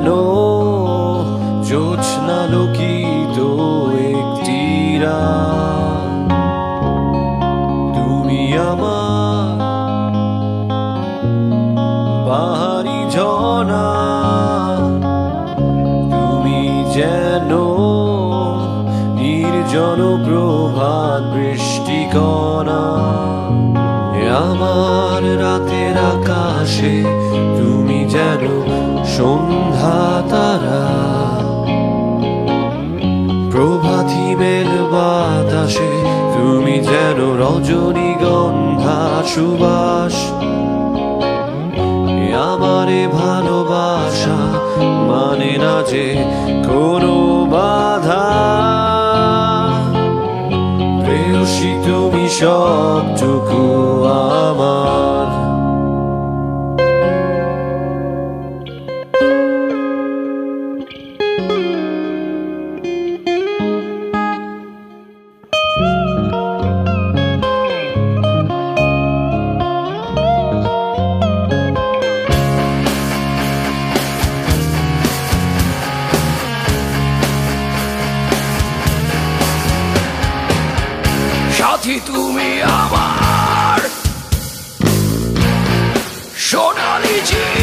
যেন জোছনা লোকিত একটি রাত। তুমি আমার বাহারি ঝর্ণা, তুমি যেন নির্জন প্রভাত বৃষ্টিকণা। আমার রাতের আকাশে তুমি যেন সন্ধ্যা তারা, প্রভাতী বেল বাতাসে তুমি যেন রজনীগন্ধা সুবাস। আমারে ভালোবাসা মানে না যে কোনো বাধা, প্রেয়সী তুমি সবটুকু আমার। সাথী তুমি আমার সোনালি ঝিল।